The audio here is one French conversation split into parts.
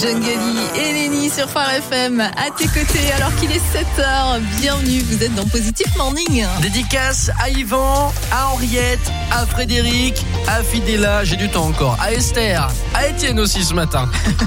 Djungeli et Lenny sur Phare FM à tes côtés alors qu'il est 7h. Bienvenue, vous êtes dans Positif Morning. Dédicace à Yvan, à Henriette, à Frédéric, à Fidéla, j'ai du temps encore, à Esther, à Étienne aussi ce matin.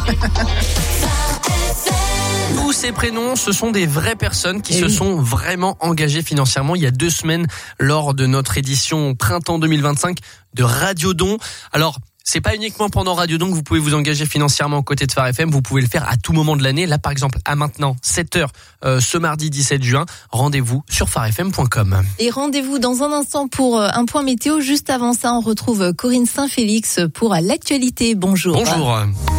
Tous ces prénoms, ce sont des vraies personnes qui se sont vraiment engagées financièrement il y a 2 semaines lors de notre édition printemps 2025 de Radio Don. Alors, c'est pas uniquement pendant Radio Don que vous pouvez vous engager financièrement aux côtés de Phare FM, vous pouvez le faire à tout moment de l'année. Là, par exemple, à maintenant, 7h, ce mardi 17 juin, rendez-vous sur pharefm.com. Et rendez-vous dans un instant pour un point météo. Juste avant ça, on retrouve Corinne Saint-Félix pour l'actualité. Bonjour. Bonjour.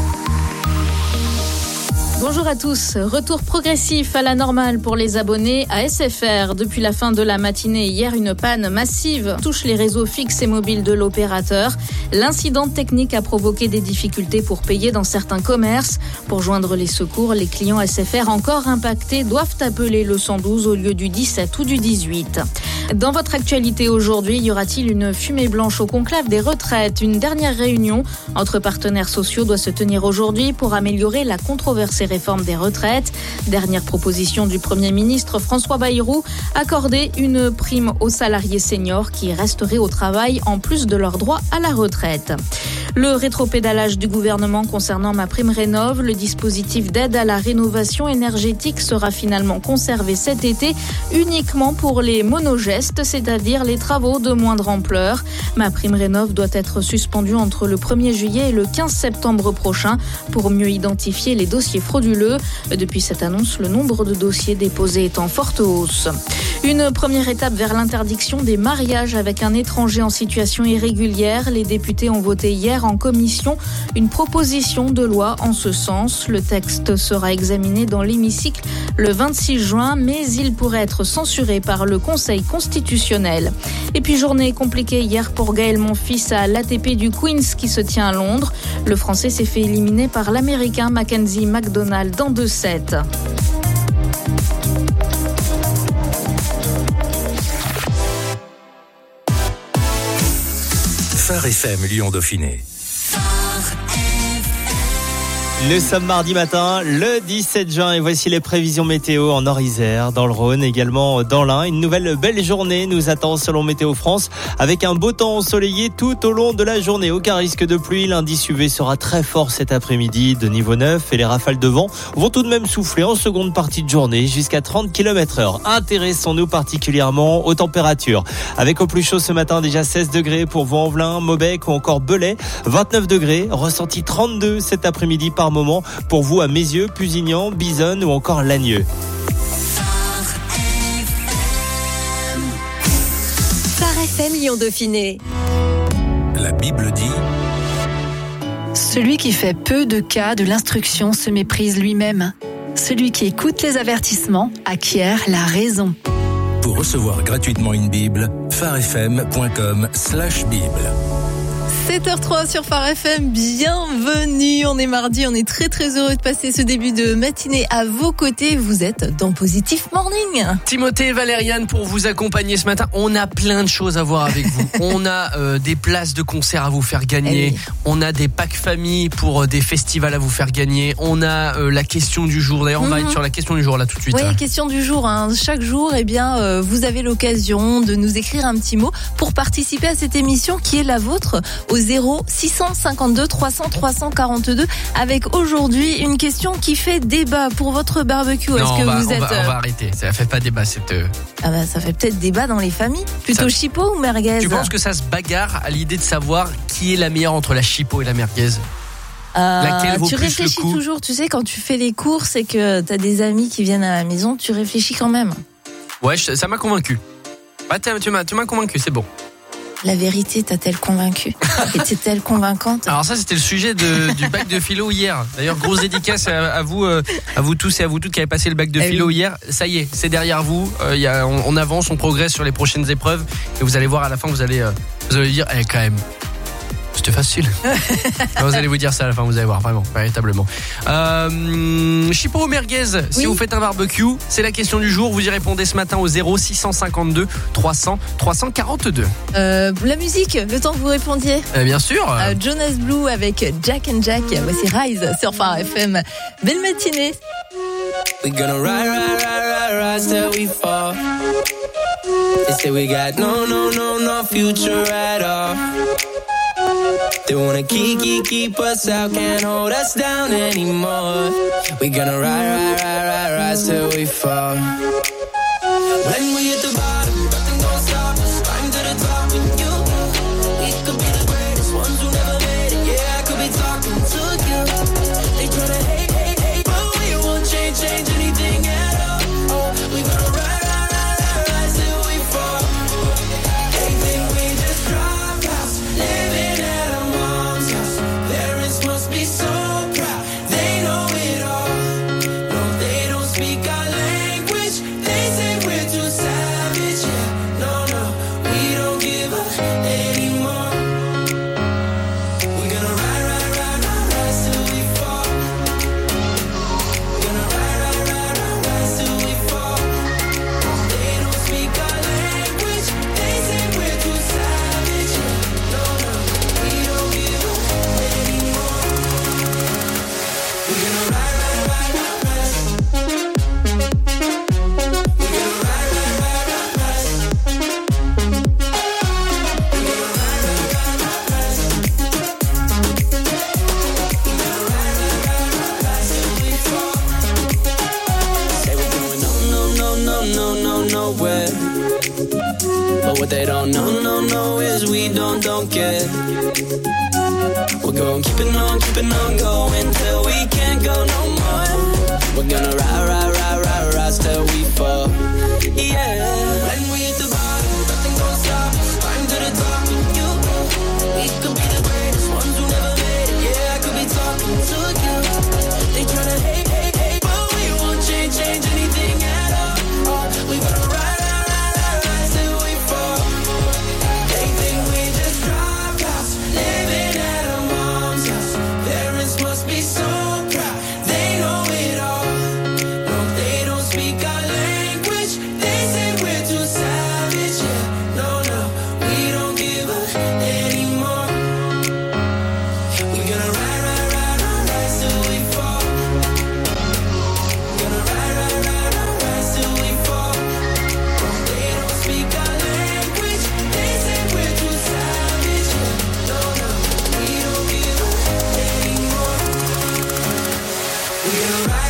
Bonjour à tous. Retour progressif à la normale pour les abonnés à SFR. Depuis la fin de la matinée hier, une panne massive touche les réseaux fixes et mobiles de l'opérateur. L'incident technique a provoqué des difficultés pour payer dans certains commerces. Pour joindre les secours, les clients SFR encore impactés doivent appeler le 112 au lieu du 17 ou du 18. Dans votre actualité aujourd'hui, y aura-t-il une fumée blanche au conclave des retraites? Une dernière réunion entre partenaires sociaux doit se tenir aujourd'hui pour améliorer la controversée réforme des retraites. Dernière proposition du Premier ministre François Bayrou, accorder une prime aux salariés seniors qui resteraient au travail en plus de leur droit à la retraite. Le rétropédalage du gouvernement concernant MaPrimeRénov', le dispositif d'aide à la rénovation énergétique sera finalement conservé cet été uniquement pour les monogestes, c'est-à-dire les travaux de moindre ampleur. MaPrimeRénov' doit être suspendu entre le 1er juillet et le 15 septembre prochain pour mieux identifier les dossiers frauduleux. Depuis cette annonce, le nombre de dossiers déposés est en forte hausse. Une première étape vers l'interdiction des mariages avec un étranger en situation irrégulière. Les députés ont voté hier en commission une proposition de loi en ce sens. Le texte sera examiné dans l'hémicycle le 26 juin, mais il pourrait être censuré par le Conseil constitutionnel. Et puis journée compliquée hier pour Gaël Monfils à l'ATP du Queen's qui se tient à Londres. Le Français s'est fait éliminer par l'Américain Mackenzie McDonald en 2-7. Phare FM Lyon-Dauphiné. Nous sommes mardi matin, le 17 juin, et voici les prévisions météo en Nord-Isère, dans le Rhône, également dans l'Ain. Une nouvelle belle journée nous attend selon Météo France, avec un beau temps ensoleillé tout au long de la journée. Aucun risque de pluie, l'indice UV sera très fort cet après-midi, de niveau 9, et les rafales de vent vont tout de même souffler en seconde partie de journée jusqu'à 30 km/h. Intéressons-nous particulièrement aux températures. Avec au plus chaud ce matin déjà 16 degrés pour Vaux-en-Velin, Maubec ou encore Belay, 29 degrés, ressenti 32 cet après-midi par moment pour vous à Mézieux, Pusignan, Bisonne ou encore Lagneux. Phare FM Lyon-Dauphiné. La Bible dit: Celui qui fait peu de cas de l'instruction se méprise lui-même. Celui qui écoute les avertissements acquiert la raison. Pour recevoir gratuitement une Bible, pharefm.com/Bible. 7h03 sur Phare FM, bienvenue, on est mardi, on est très très heureux de passer ce début de matinée à vos côtés, vous êtes dans Positif Morning. Timothée et Valériane pour vous accompagner ce matin. On a plein de choses à voir avec vous. On a des places de concert à vous faire gagner. On a des packs famille pour des festivals à vous faire gagner. On a la question du jour. D'ailleurs, on va être sur la question du jour là tout de suite. Oui, question du jour. Chaque jour, vous avez l'occasion de nous écrire un petit mot pour participer à cette émission qui est la vôtre au 0652 300 342 avec aujourd'hui une question qui fait débat pour votre barbecue. Non, Est-ce que on êtes... va arrêter. Ça fait pas débat cette. ça fait peut-être débat dans les familles. Plutôt chipot ou merguez? Tu penses que ça se bagarre à l'idée de savoir qui est la meilleure entre la chipot et la merguez? Laquelle vaut tu plus réfléchis le coup? toujours, tu sais, quand tu fais les courses et que t'as des amis qui viennent à la maison, tu réfléchis quand même. Ouais, ça m'a convaincu. Ouais, tu m'as convaincu, c'est bon. La vérité t'a-t-elle convaincue? Était-elle convaincante? Alors ça, c'était le sujet du bac de philo hier. D'ailleurs, grosse dédicace à vous tous et à vous toutes qui avez passé le bac de philo hier. Ça y est, c'est derrière vous. On avance, on progresse sur les prochaines épreuves. Et vous allez voir à la fin, vous allez dire, quand même, C'était facile. Vous allez vous dire ça à la fin, vous allez voir, vraiment, véritablement. Chipo ou merguez, si vous faites un barbecue, c'est la question du jour. Vous y répondez ce matin au 0652 300 342. La musique, le temps que vous répondiez. Bien sûr. Jonas Blue avec Jack and Jack. Voici Rise sur Phare FM. Belle matinée. We gonna ride till we fall. They say we got no future at all. They wanna keep us out, can't hold us down anymore. We gonna ride till we fall. When we hit the bottom, nothing gon' stop us. Climb to the top with you. We could be the greatest ones who never made it. Yeah, I could be talking to you. They tryna hate, but we won't change anything at all. Oh, we gonna ride till we fall. They think we just dropped out, living at our mom's house. Parents must be so proud, they know it all. No, they don't speak our language. They say we're too savage. Yeah, no, we don't give up anymore. We're gonna ride till we fall. Gonna ride till we fall. They don't speak our language. They say we're too savage. Yeah, no, we don't give up anymore. We're gonna ride. Say we're going nowhere. But what they don't know is we don't care. We're going keeping on going till we can't go no more. We're gonna ride till we fall. Yeah. When we hit the bottom, nothing gon' stop us. Climb to the top with you. We could be the greatest ones who never made it. Yeah, I could be talking to you. They tryna hate, but we won't change anything at all. Oh, we gonna ride till we fall. They think we just dropped out, living at our mom's house. Parents must be so proud, they know it all. No, they don't speak our language. They say we're too savage. Yeah, no, we don't give up anymore. We gonna ride till we fall. Gonna ride till we fall. They don't speak our language. They say we're too savage. Yeah, no, we don't give up anymore. We gonna ride.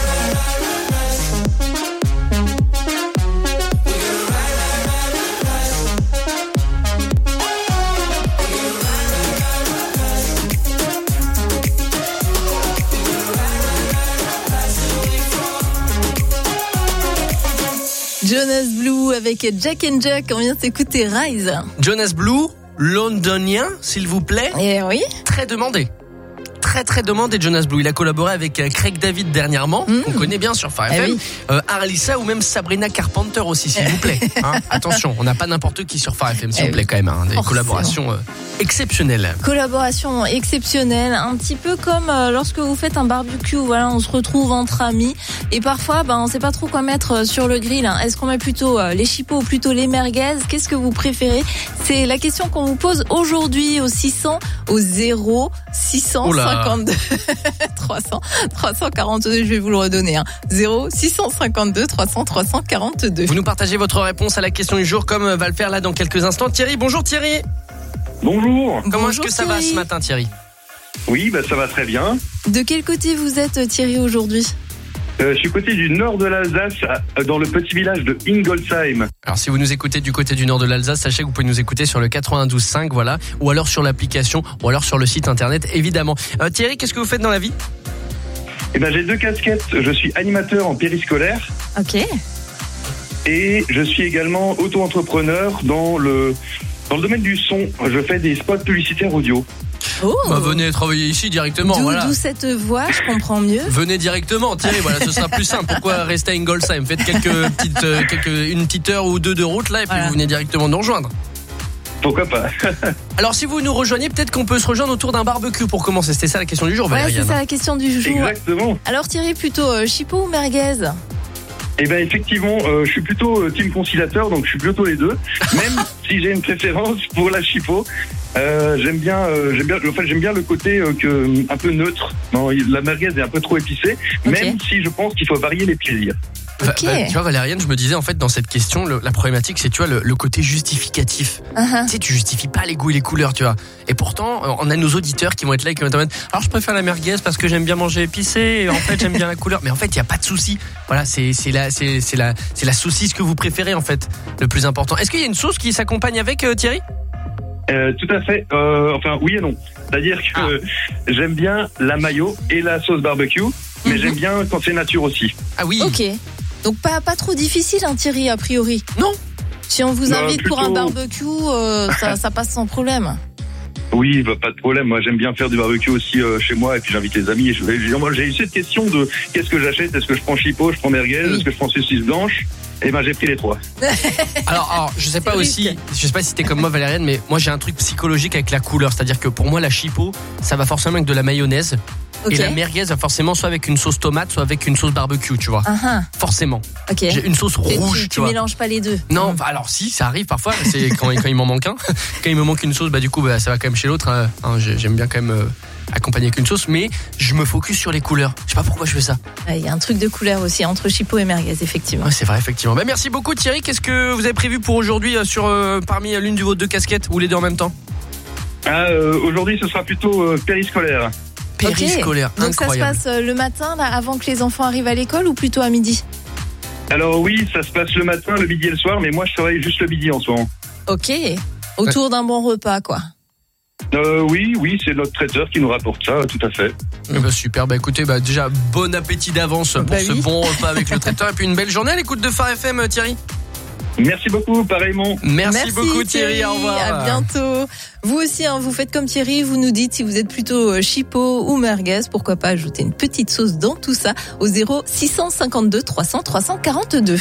Jonas Blue avec Jack and Jack. On vient d'écouter Rise. Jonas Blue, londonien, s'il vous plaît. Et oui. Très demandé. Très demandé, Jonas Blue. Il a collaboré avec Craig David dernièrement, qu'on connaît bien sur Phare FM. Oui. Arlissa ou même Sabrina Carpenter aussi, s'il vous plaît. Hein, attention, on n'a pas n'importe qui sur Phare FM, s'il vous plaît, quand même. Hein, des collaborations exceptionnelles. Collaboration exceptionnelle, un petit peu comme lorsque vous faites un barbecue. Voilà, on se retrouve entre amis et parfois, on sait pas trop quoi mettre sur le grill. Hein. Est-ce qu'on met plutôt les chipots ou plutôt les merguez? Qu'est-ce que vous préférez? C'est la question qu'on vous pose aujourd'hui au 600 au 0652 300 342. Je vais vous le redonner. 0652 300 342. Vous nous partagez votre réponse à la question du jour, comme va le faire là dans quelques instants Thierry. Bonjour Thierry. Bonjour. Comment est-ce que ça va ce matin, Thierry? Oui, ça va très bien. De quel côté vous êtes, Thierry, aujourd'hui? Je suis côté du nord de l'Alsace, dans le petit village de Ingolsheim. Alors si vous nous écoutez du côté du nord de l'Alsace, sachez que vous pouvez nous écouter sur le 92.5, voilà, ou alors sur l'application, ou alors sur le site internet, évidemment. Thierry, qu'est-ce que vous faites dans la vie? J'ai 2 casquettes. Je suis animateur en périscolaire. Ok. Et je suis également auto-entrepreneur dans le domaine du son. Je fais des spots publicitaires audio. Oh. Venez travailler ici directement. D'où cette voix, je comprends mieux. Venez directement, Thierry, voilà, ce sera plus simple. Pourquoi rester à Ingolsheim? Faites une petite heure ou deux de route là et puis vous venez directement nous rejoindre. Pourquoi pas? Alors si vous nous rejoignez, peut-être qu'on peut se rejoindre autour d'un barbecue pour commencer. C'était ça la question du jour, Ouais, Valériane. c'est ça la question du jour. Exactement. Alors Thierry, plutôt chipot ou merguez? Eh ben effectivement, je suis plutôt team conciliateur, donc je suis plutôt les deux. Même si j'ai une préférence pour la chipot, j'aime bien le côté un peu neutre. Non, la merguez est un peu trop épicée, même si je pense qu'il faut varier les plaisirs. Ok. Tu vois, Valériane, je me disais en fait dans cette question, la problématique, c'est tu vois le côté justificatif. Tu sais, tu justifies pas les goûts et les couleurs, tu vois. Et pourtant, on a nos auditeurs qui vont être là et qui vont être en mode, alors je préfère la merguez parce que j'aime bien manger épicé. Et en fait, j'aime bien la couleur. Mais en fait, il y a pas de souci. Voilà, c'est la saucisse que vous préférez en fait, le plus important. Est-ce qu'il y a une sauce qui s'accompagne avec, Thierry? Tout à fait. Enfin, oui et non. C'est-à-dire que j'aime bien la mayo et la sauce barbecue, mais j'aime bien quand c'est nature aussi. Ah oui. Ok. Donc pas trop difficile, hein, Thierry, a priori. Non. Si on vous invite plutôt... pour un barbecue, ça passe sans problème. Oui, pas de problème. Moi, j'aime bien faire du barbecue aussi chez moi, et puis j'invite les amis. J'ai eu cette question de qu'est-ce que j'achète? Est-ce que je prends chipot, je prends merguez, est-ce que je prends saucisse blanche? Eh ben, j'ai pris les trois. Alors, je sais pas si t'es comme moi, Valériane, mais moi j'ai un truc psychologique avec la couleur, c'est-à-dire que pour moi la chipot, ça va forcément avec de la mayonnaise. Et la merguez va forcément soit avec une sauce tomate, soit avec une sauce barbecue, tu vois. Forcément. Okay. J'ai une sauce rouge, tu vois. Tu mélanges pas les deux. Non, alors si, ça arrive parfois. C'est quand il m'en manque un. Quand il me manque une sauce, du coup, ça va quand même chez l'autre. J'aime bien quand même accompagner avec une sauce, mais je me focus sur les couleurs. Je sais pas pourquoi je fais ça. Il y a un truc de couleur aussi entre chipot et merguez, effectivement. Ouais, c'est vrai, effectivement. Merci beaucoup, Thierry. Qu'est-ce que vous avez prévu pour aujourd'hui parmi l'une de vos deux casquettes ou les deux en même temps? Aujourd'hui, ce sera plutôt périscolaire. Périscolaire, Donc incroyable. ça se passe le matin, là, avant que les enfants arrivent à l'école, ou plutôt à midi? Alors oui, ça se passe le matin, le midi et le soir, mais moi je travaille juste le midi en ce moment. Ok. Autour d'un bon repas, quoi. Oui, c'est notre traiteur qui nous rapporte ça, tout à fait. Super, écoutez, déjà bon appétit d'avance pour ce bon repas avec le traiteur et puis une belle journée à l'écoute de Phare FM, Thierry. Merci beaucoup, pareillement. Merci beaucoup Thierry, au revoir. À bientôt. Vous aussi, vous faites comme Thierry, vous nous dites si vous êtes plutôt chipot ou merguez, pourquoi pas ajouter une petite sauce dans tout ça au 0652 300 342.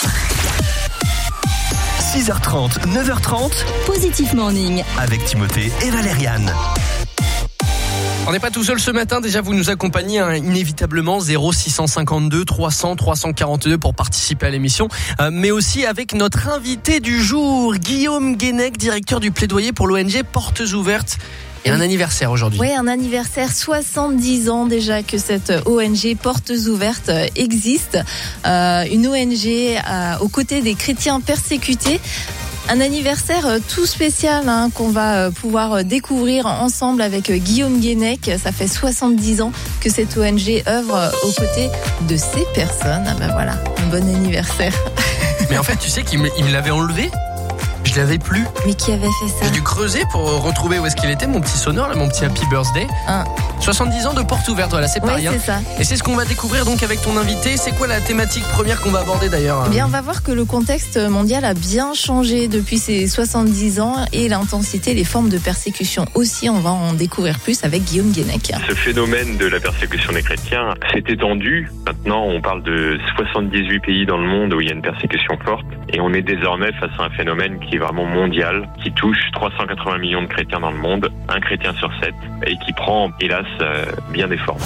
6h30, 9h30, Positif Morning avec Timothée et Valériane. On n'est pas tout seul ce matin, déjà vous nous accompagnez inévitablement 0652 300 342 pour participer à l'émission, mais aussi avec notre invité du jour, Guillaume Guénec, directeur du plaidoyer pour l'ONG Portes Ouvertes. Et un anniversaire aujourd'hui. Oui, un anniversaire, 70 ans déjà que cette ONG Portes Ouvertes existe. Une ONG aux côtés des chrétiens persécutés. Un anniversaire tout spécial qu'on va pouvoir découvrir ensemble avec Guillaume Guénec. Ça fait 70 ans que cette ONG œuvre aux côtés de ces personnes. Voilà, un bon anniversaire. Mais en fait, tu sais qu'il me l'avait enlevé. Je l'avais plus. Mais qui avait fait ça? J'ai dû creuser pour retrouver où est-ce qu'il était, mon petit sonore, là, mon petit Happy Birthday. 70 ans de Portes Ouvertes, voilà, c'est pas rien. C'est ça. Et c'est ce qu'on va découvrir donc avec ton invité. C'est quoi la thématique première qu'on va aborder d'ailleurs? Eh bien, on va voir que le contexte mondial a bien changé depuis ces 70 ans et l'intensité, les formes de persécution aussi. On va en découvrir plus avec Guillaume Guénec. Ce phénomène de la persécution des chrétiens s'est étendu. Maintenant, on parle de 78 pays dans le monde où il y a une persécution forte. Et on est désormais face à un phénomène qui est vraiment mondial, qui touche 380 millions de chrétiens dans le monde, un chrétien sur 7, et qui prend, hélas, bien des formes.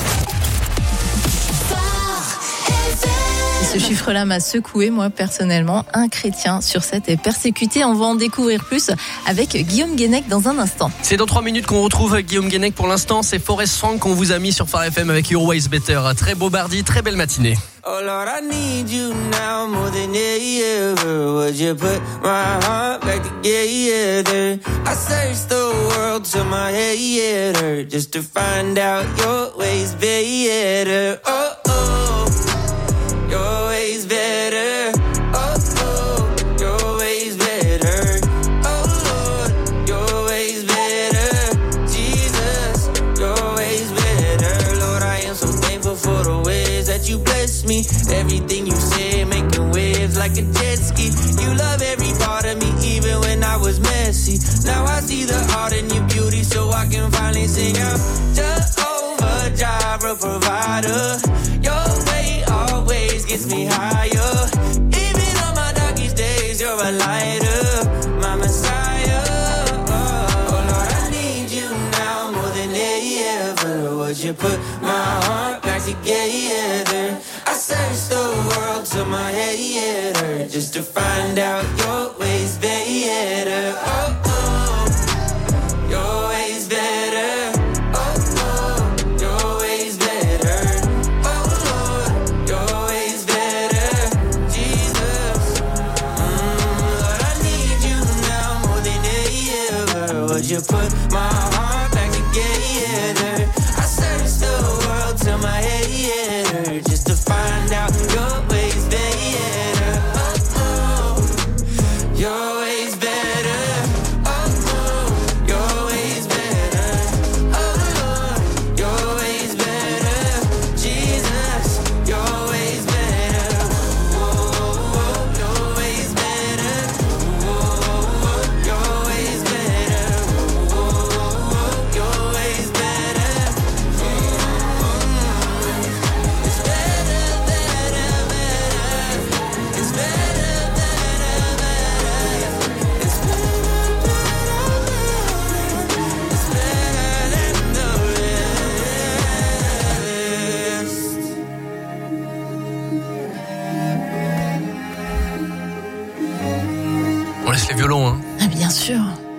Ce chiffre-là m'a secoué, moi, personnellement. Un chrétien sur 7 est persécuté. On va en découvrir plus avec Guillaume Guénec dans un instant. C'est dans 3 minutes qu'on retrouve Guillaume Guénec. Pour l'instant, c'est Forest Frank qu'on vous a mis sur Phare FM avec Your Ways Better. Très beau mardi, très belle matinée. Oh Lord, I need you now more than ever. Would you put my heart back together? I searched the world till my head hurt just to find out your ways better. Oh, oh, your ways better. Oh, oh, your ways better. Oh Lord, your ways better. Jesus, your ways better. Lord, I am so thankful for the ways that you bless me. Everything you say, making waves like a jet ski. You love every part of me, even when I was messy. Now I see the art in your beauty, so I can finally sing out. Jehovah Jireh, provider. my heart back together. I searched the world till my head hurt just to find out your ways better. Oh, oh, your ways better. Oh, oh, your ways better. Oh, Lord, your ways better. Jesus, Lord, I need you now more than ever. Would you put my heart back together? I searched the world till my head hurt just to find out your ways better. Oh, oh, your ways better. Oh, oh, your ways better. Oh, Lord, your ways better. Jesus, your ways better. Oh, oh, your ways better. Oh, oh, your ways better. Oh, oh, your ways better. It's better, better, better. It's better, better, better. It's better, it's better than the rest. On laisse les violons, hein. Ah, bien sûr.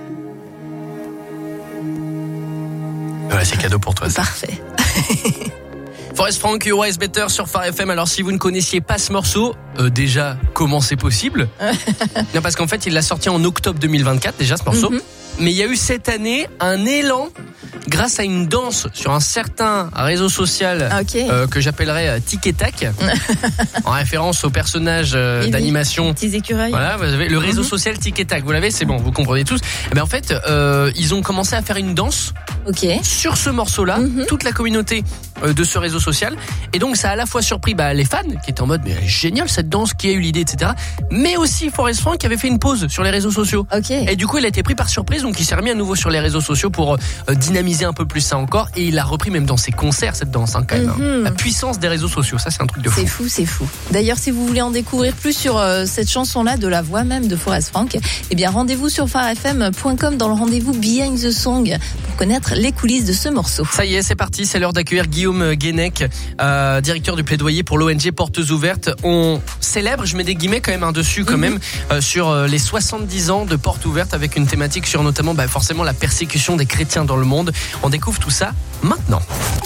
Ouais, c'est cadeau pour toi, ça. Parfait. Forest Frank, Your Ways Better sur Phare FM. Alors, si vous ne connaissiez pas ce morceau, déjà, comment c'est possible? Non, parce qu'en fait, il l'a sorti en octobre 2024, déjà, ce morceau. Mais il y a eu cette année un élan grâce à une danse sur un certain réseau social que j'appellerais Tic et Tac, en référence au personnage d'animation. Petits écureuils. Voilà, vous avez le réseau social Tic et Tac. Vous l'avez, c'est bon, vous comprenez tous. Mais en fait, ils ont commencé à faire une danse sur ce morceau-là, toute la communauté de ce réseau social. Et donc, ça a à la fois surpris les fans qui étaient en mode, mais elle est géniale cette danse, qui a eu l'idée, etc. Mais aussi Forest Frank qui avait fait une pause sur les réseaux sociaux. Et du coup, il a été pris par surprise, donc il s'est remis à nouveau sur les réseaux sociaux pour dynamiser un peu plus ça encore. Et il a repris même dans ses concerts cette danse, quand même. La puissance des réseaux sociaux, ça c'est un truc de fou. C'est fou, c'est fou. D'ailleurs, si vous voulez en découvrir plus sur cette chanson-là, de la voix même de Forest Frank, eh bien rendez-vous sur pharefm.com dans le rendez-vous Behind the Song pour connaître les coulisses de ce morceau. Ça y est, c'est parti, c'est l'heure d'accueillir Guillaume Guénec, directeur du plaidoyer pour l'ONG Portes Ouvertes. On célèbre, je mets des guillemets quand même dessus quand même, sur les 70 ans de Portes Ouvertes, avec une thématique sur notamment forcément la persécution des chrétiens dans le monde. On découvre tout ça maintenant.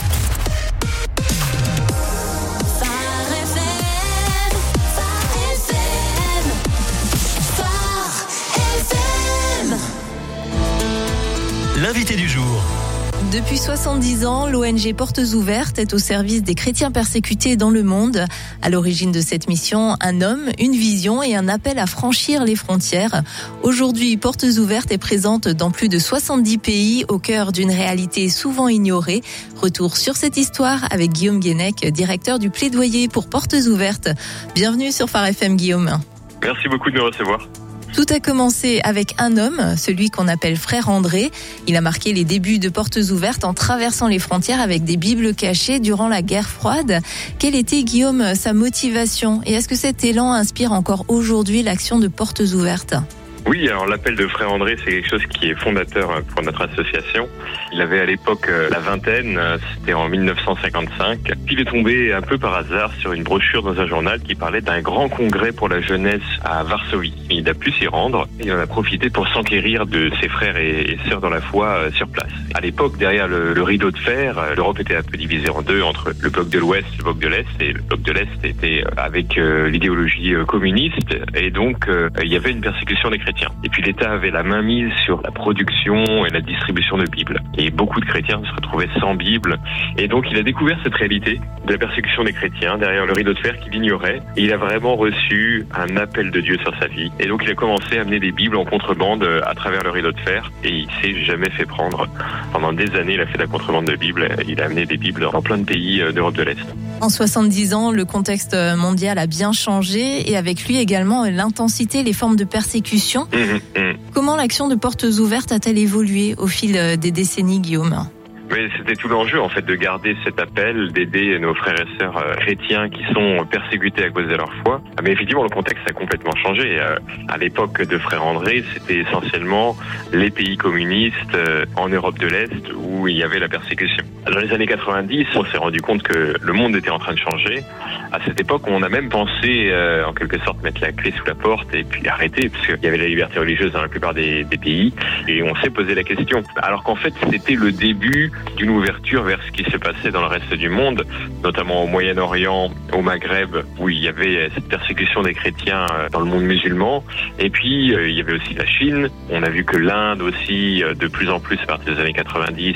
L'invité du jour. Depuis 70 ans, l'ONG Portes Ouvertes est au service des chrétiens persécutés dans le monde. À l'origine de cette mission, un homme, une vision et un appel à franchir les frontières. Aujourd'hui, Portes Ouvertes est présente dans plus de 70 pays, au cœur d'une réalité souvent ignorée. Retour sur cette histoire avec Guillaume Guénec, directeur du plaidoyer pour Portes Ouvertes. Bienvenue sur Phare FM, Guillaume. Merci beaucoup de me recevoir. Tout a commencé avec un homme, celui qu'on appelle Frère André. Il a marqué les débuts de Portes Ouvertes en traversant les frontières avec des bibles cachées durant la guerre froide. Quelle était, Guillaume, sa motivation? Et est-ce que cet élan inspire encore aujourd'hui l'action de Portes Ouvertes? Oui, alors l'appel de Frère André, c'est quelque chose qui est fondateur pour notre association. Il avait à l'époque la vingtaine, c'était en 1955. Il est tombé un peu par hasard sur une brochure dans un journal qui parlait d'un grand congrès pour la jeunesse à Varsovie. Il a pu s'y rendre et il en a profité pour s'enquérir de ses frères et sœurs dans la foi sur place. À l'époque, derrière le rideau de fer, l'Europe était un peu divisée en deux entre le bloc de l'Ouest et le bloc de l'Est. Et le bloc de l'Est était avec l'idéologie communiste et donc il y avait une persécution des chrétiens. Et puis l'État avait la main mise sur la production et la distribution de Bibles. Et beaucoup de chrétiens se retrouvaient sans Bible. Et donc il a découvert cette réalité de la persécution des chrétiens derrière le rideau de fer qu'il ignorait. Et il a vraiment reçu un appel de Dieu sur sa vie. Et donc il a commencé à amener des Bibles en contrebande à travers le rideau de fer. Et il s'est jamais fait prendre. Pendant des années, il a fait de la contrebande de Bibles. Il a amené des Bibles dans plein de pays d'Europe de l'Est. En 70 ans, le contexte mondial a bien changé et avec lui également l'intensité, les formes de persécution. Comment l'action de Portes Ouvertes a-t-elle évolué au fil des décennies, Guillaume ? Mais c'était tout l'enjeu en fait de garder cet appel, d'aider nos frères et sœurs chrétiens qui sont persécutés à cause de leur foi. Mais effectivement, le contexte a complètement changé. À l'époque de Frère André, c'était essentiellement les pays communistes en Europe de l'Est où il y avait la persécution. Dans les années 90, on s'est rendu compte que le monde était en train de changer. À cette époque, on a même pensé en quelque sorte mettre la clé sous la porte et puis arrêter, parce qu'il y avait la liberté religieuse dans la plupart des pays. Et on s'est posé la question. Alors qu'en fait, c'était le début d'une ouverture vers ce qui se passait dans le reste du monde, notamment au Moyen-Orient, au Maghreb, où il y avait cette persécution des chrétiens dans le monde musulman. Et puis, il y avait aussi la Chine. On a vu que l'Inde aussi, de plus en plus, à partir des années 90,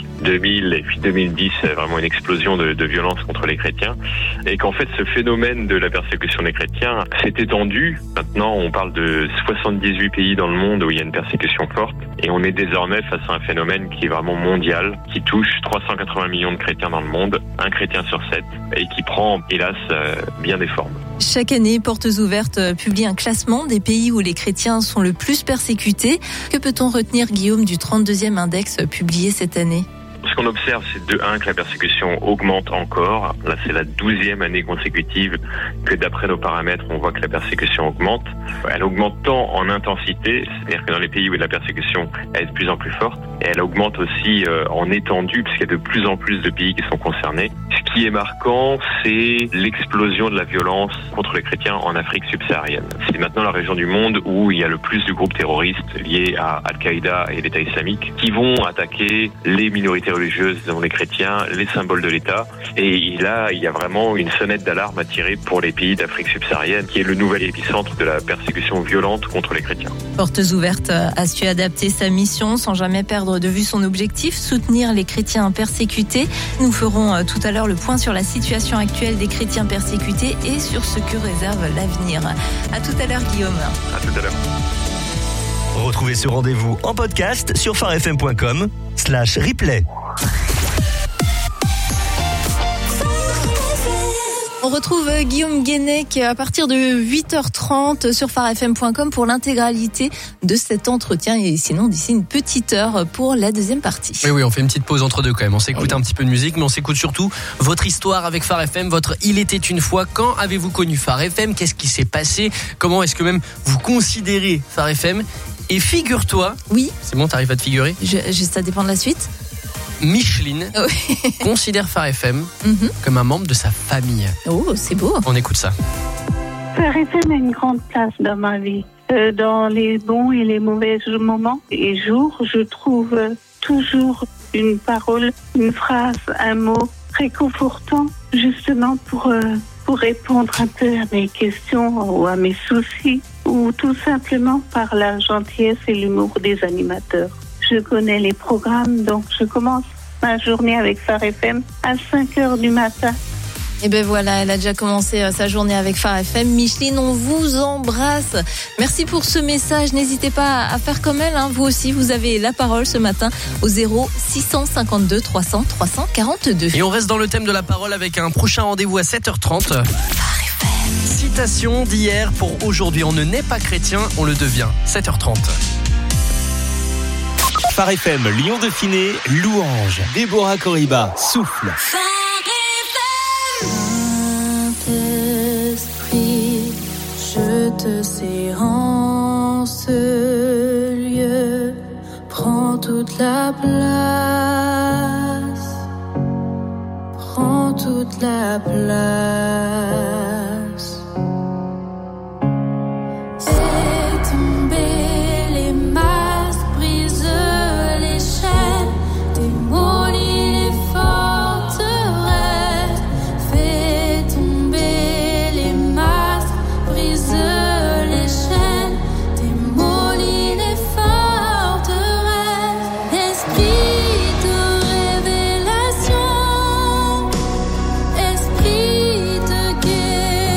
2000 et puis 2010, vraiment une explosion de violence contre les chrétiens. Et qu'en fait, ce phénomène de la persécution des chrétiens s'est étendu. Maintenant, on parle de 78 pays dans le monde où il y a une persécution forte. Et on est désormais face à un phénomène qui est vraiment mondial, qui touche 380 millions de chrétiens dans le monde, un chrétien sur 7, et qui prend, hélas, bien des formes. Chaque année, Portes Ouvertes publie un classement des pays où les chrétiens sont le plus persécutés. Que peut-on retenir, Guillaume, du 32e index publié cette année ? Ce qu'on observe, c'est de 1 que la persécution augmente encore. Là, c'est la 12e année consécutive que d'après nos paramètres, on voit que la persécution augmente. Elle augmente tant en intensité, c'est-à-dire que dans les pays où la persécution est de plus en plus forte, et elle augmente aussi en étendue, puisqu'il y a de plus en plus de pays qui sont concernés. Ce qui est marquant, c'est l'explosion de la violence contre les chrétiens en Afrique subsaharienne. C'est maintenant la région du monde où il y a le plus de groupes terroristes liés à Al-Qaïda et l'État islamique qui vont attaquer les minorités religieuses, dont les chrétiens, les symboles de l'État. Et là, il y a vraiment une sonnette d'alarme à tirer pour les pays d'Afrique subsaharienne, qui est le nouvel épicentre de la persécution violente contre les chrétiens. Portes Ouvertes a su adapter sa mission sans jamais perdre de vue son objectif, soutenir les chrétiens persécutés. Nous ferons tout à l'heure le point sur la situation actuelle des chrétiens persécutés et sur ce que réserve l'avenir. À tout à l'heure, Guillaume. À tout à l'heure. Retrouvez ce rendez-vous en podcast sur farfm.com/replay. On retrouve Guillaume Guénec à partir de 8h30 sur farfm.com pour l'intégralité de cet entretien et sinon d'ici une petite heure pour la deuxième partie. Oui, on fait une petite pause entre deux quand même. On s'écoute un petit peu de musique, mais on s'écoute surtout votre histoire avec Phare FM, votre Il était une fois. Quand avez-vous connu Phare FM ? Qu'est-ce qui s'est passé ? Comment est-ce que même vous considérez Phare FM ? Et figure-toi, oui, c'est bon, t'arrives à te figurer ? Ça dépend de la suite. Micheline considère Phare FM comme un membre de sa famille. Oh, c'est beau. On écoute ça. Phare FM a une grande place dans ma vie. Dans les bons et les mauvais moments et jours, je trouve toujours une parole, une phrase, un mot réconfortant, justement pour répondre un peu à mes questions ou à mes soucis, ou tout simplement par la gentillesse et l'humour des animateurs. Je connais les programmes, donc je commence ma journée avec Phare FM à 5h du matin. Et ben voilà, elle a déjà commencé sa journée avec Phare FM. Micheline, on vous embrasse. Merci pour ce message. N'hésitez pas à faire comme elle. Vous aussi, vous avez la parole ce matin au 0652 300 342. Et on reste dans le thème de la parole avec un prochain rendez-vous à 7h30. Citation d'hier pour aujourd'hui. On ne naît pas chrétien, on le devient. 7h30. Phare FM, Lyon-Dauphiné, Louange, Déborah Coriba, Souffle. Saint-Esprit, je te sais en ce lieu, prends toute la place, prends toute la place. Fais tomber les masques, brise les chaînes, démolis les forteresses. Fais tomber les masques, brise les chaînes, démolis les forteresses. Esprit de révélation, esprit de guérison.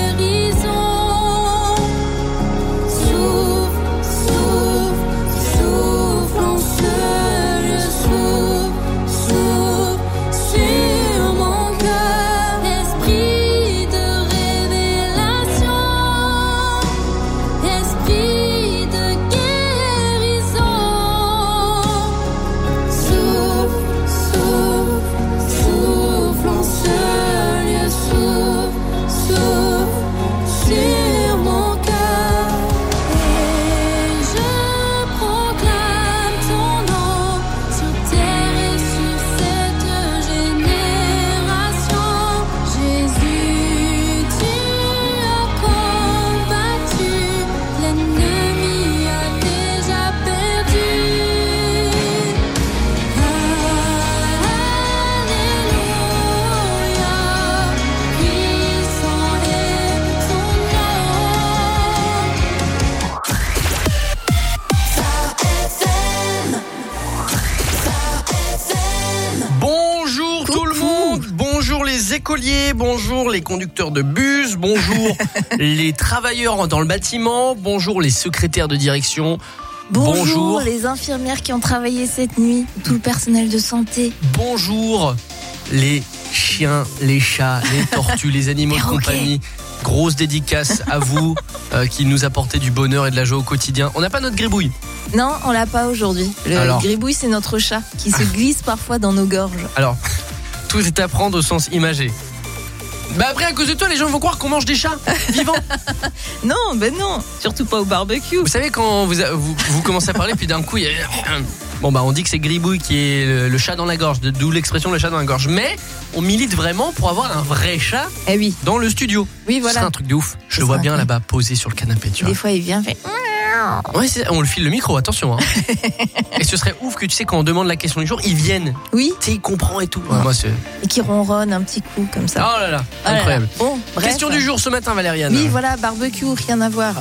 les écoliers, bonjour les conducteurs de bus, bonjour les travailleurs dans le bâtiment, bonjour les secrétaires de direction. Bonjour les infirmières qui ont travaillé cette nuit, tout le personnel de santé. Bonjour les chiens, les chats, les tortues, les animaux de compagnie. Grosse dédicace à vous qui nous apportez du bonheur et de la joie au quotidien. On n'a pas notre gribouille. Non, on l'a pas aujourd'hui. Le gribouille, c'est notre chat qui se glisse parfois dans nos gorges. Alors, tout est à prendre au sens imagé. Bah après, à cause de toi, les gens vont croire qu'on mange des chats vivants. Non, non, surtout pas au barbecue. Vous savez, quand vous commencez à parler, puis d'un coup, il y a... Bon bah on dit que c'est gribouille qui est le chat dans la gorge, d'où l'expression le chat dans la gorge. Mais on milite vraiment pour avoir un vrai chat dans le studio. Oui, voilà. C'est un truc de ouf. Je le vois bien là-bas posé sur le canapé, tu vois. Des fois il vient fait... Ouais, on le file le micro, attention. Hein. Et ce serait ouf que tu sais quand on demande la question du jour, ils viennent. Oui. Tu sais, ils comprennent et tout. Ouais, moi, et qui ronronne un petit coup comme ça. Oh là là, incroyable. Bon, bref. Question du jour ce matin, Valériane. Oui, voilà, barbecue, rien à voir.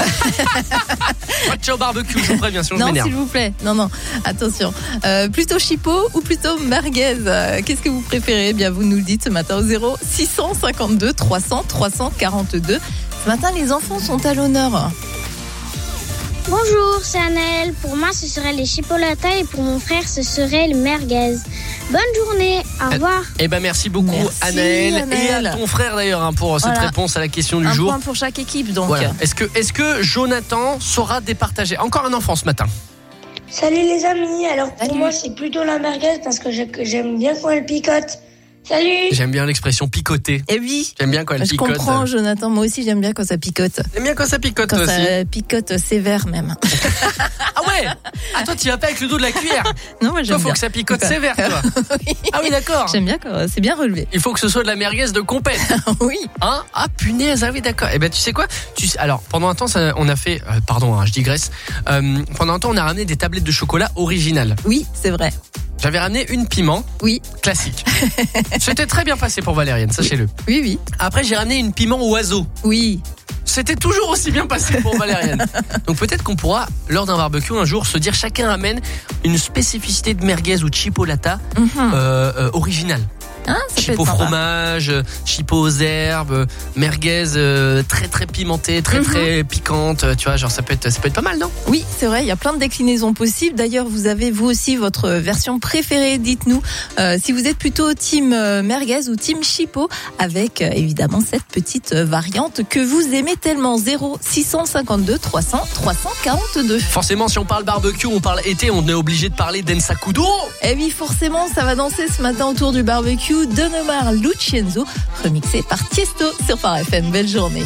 Ciao barbecue, je vous préviens, sinon je m'énerve. Non, s'il vous plaît. Non, attention. Plutôt chipot ou plutôt merguez qu'est-ce que vous préférez ? Eh bien, vous nous le dites ce matin au 0 652 300 342. Ce matin, les enfants sont à l'honneur. Bonjour, c'est Anaël. Pour moi, ce serait les chipolatas et pour mon frère, ce serait le merguez. Bonne journée, au revoir. Eh ben merci beaucoup Anaël et à ton frère d'ailleurs pour cette réponse à la question du jour. Un point pour chaque équipe donc. Voilà. Est-ce que Jonathan saura départager ? Encore un enfant ce matin. Salut les amis, alors pour moi c'est plutôt la merguez parce que j'aime bien quand elle picote. Salut. J'aime bien l'expression picoter. Eh oui. J'aime bien quand elle picote. Je comprends Jonathan, moi aussi j'aime bien quand ça picote. J'aime bien quand ça picote toi aussi. Quand ça picote sévère même. Ah ouais. Ah toi tu vas pas avec le dos de la cuillère. Non, moi j'aime bien. Faut que ça picote sévère toi. Oui. Ah oui d'accord. J'aime bien quand c'est bien relevé. Il faut que ce soit de la merguez de compète. Oui. Hein ? Ah punaise, ah oui d'accord. Eh ben tu sais quoi ? Alors pendant un temps on a fait je digresse. Pendant un temps on a ramené des tablettes de chocolat originales. Oui, c'est vrai. J'avais ramené une piment. Oui. Classique. C'était très bien passé pour Valériane, sachez-le. Oui. Après, j'ai ramené une piment oiseau. Oui. C'était toujours aussi bien passé pour Valériane. Donc peut-être qu'on pourra, lors d'un barbecue un jour, se dire chacun ramène une spécificité de merguez ou chipolata originale. Chipot fromage, chipot aux herbes, merguez très très pimentée, très très piquante, tu vois, genre ça peut être pas mal, non ? Oui, c'est vrai, il y a plein de déclinaisons possibles. D'ailleurs, vous avez vous aussi votre version préférée, dites-nous si vous êtes plutôt team merguez ou team chipot avec évidemment cette petite variante que vous aimez tellement. 0 652 300 342. Forcément, si on parle barbecue, on parle été, on est obligé de parler d'Ensa Kuduro. Eh oui, forcément, ça va danser ce matin autour du barbecue. Don Omar Lucienzo, remixé par Tiesto sur Phare FM. Belle journée.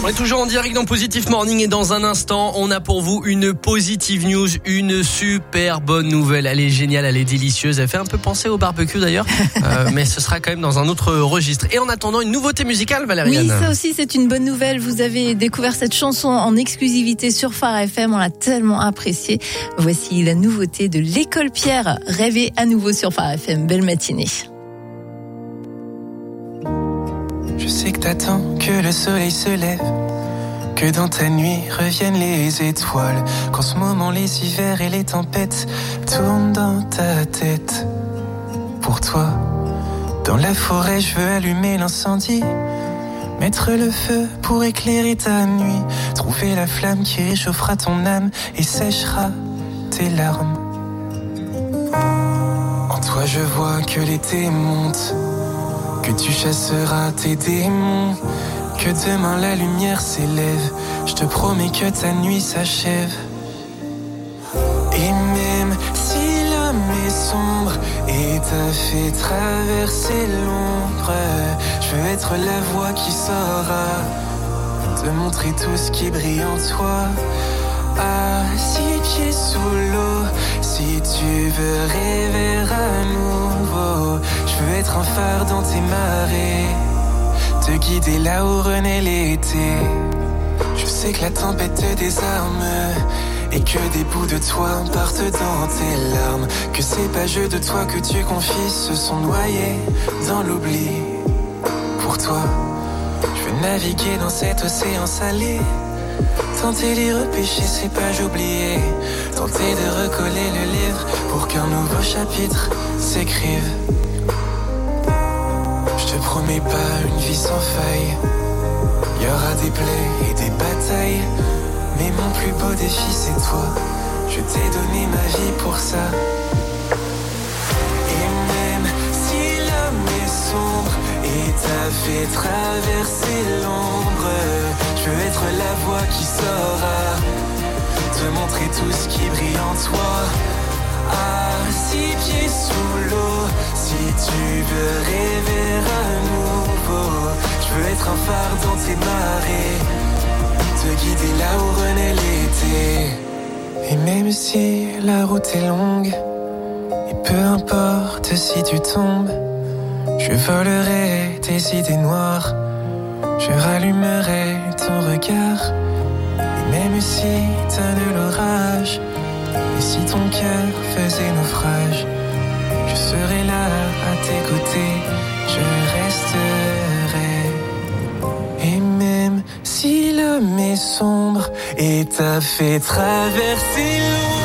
On est toujours en direct dans Positive Morning et dans un instant, on a pour vous une positive news, une super bonne nouvelle. Elle est géniale, elle est délicieuse. Elle fait un peu penser au barbecue d'ailleurs, mais ce sera quand même dans un autre registre. Et en attendant, une nouveauté musicale, Valériane. Oui, ça aussi, c'est une bonne nouvelle. Vous avez découvert cette chanson en exclusivité sur Phare FM. On l'a tellement appréciée. Voici la nouveauté de l'École Pierre. Rêvez à nouveau sur Phare FM. Belle matinée. Je sais que t'attends que le soleil se lève, que dans ta nuit reviennent les étoiles, qu'en ce moment les hivers et les tempêtes tournent dans ta tête. Pour toi, dans la forêt je veux allumer l'incendie, mettre le feu pour éclairer ta nuit, trouver la flamme qui réchauffera ton âme et séchera tes larmes. En toi je vois que l'été monte, que tu chasseras tes démons, que demain la lumière s'élève. Je te promets que ta nuit s'achève. Et même si l'homme est sombre et t'a fait traverser l'ombre, je veux être la voix qui saura te montrer tout ce qui brille en toi. À 6 pieds sous l'eau, si tu veux rêver à nouveau, je veux être un phare dans tes marées, te guider là où renaît l'été. Je sais que la tempête te désarme et que des bouts de toi partent dans tes larmes, que ces pages de toi que tu confies se sont noyées dans l'oubli. Pour toi, je veux naviguer dans cet océan salé, tenter d'y repêcher ces pages oubliées, tenter de recoller le livre pour qu'un nouveau chapitre s'écrive. Je te promets pas une vie sans faille, y aura des plaies et des batailles, mais mon plus beau défi c'est toi, je t'ai donné ma vie pour ça. Et même si l'homme est sombre et t'a fait traverser l'ombre, je veux être la voix qui saura te montrer tout ce qui brille en toi. À 6 pieds sous l'eau, si tu veux rêver à nouveau, je veux être un phare dans tes marées, te guider là où renaît l'été. Et même si la route est longue, et peu importe si tu tombes, je volerai tes idées noires, je rallumerai ton regard. Et même si t'as de l'orage, et si ton cœur faisait naufrage, je serai là à tes côtés, je resterai. Et même si l'homme est sombre et t'a fait traverser l'ombre,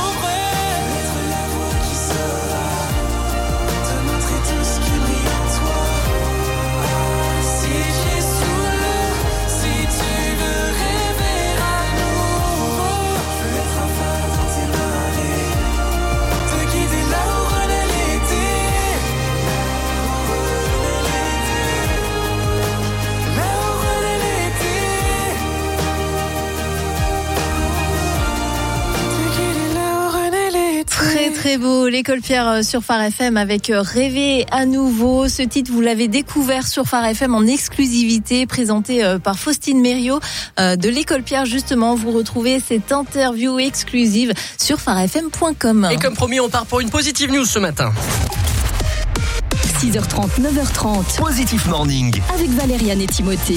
Très beau, l'École Pierre sur Phare FM avec Rêver à nouveau. Ce titre, vous l'avez découvert sur Phare FM en exclusivité, présenté par Faustine Mériot de l'École Pierre. Justement, vous retrouvez cette interview exclusive sur pharefm.com. Et comme promis, on part pour une positive news ce matin. 6h30, 9h30. Positive Morning. Avec Valériane et Timothée.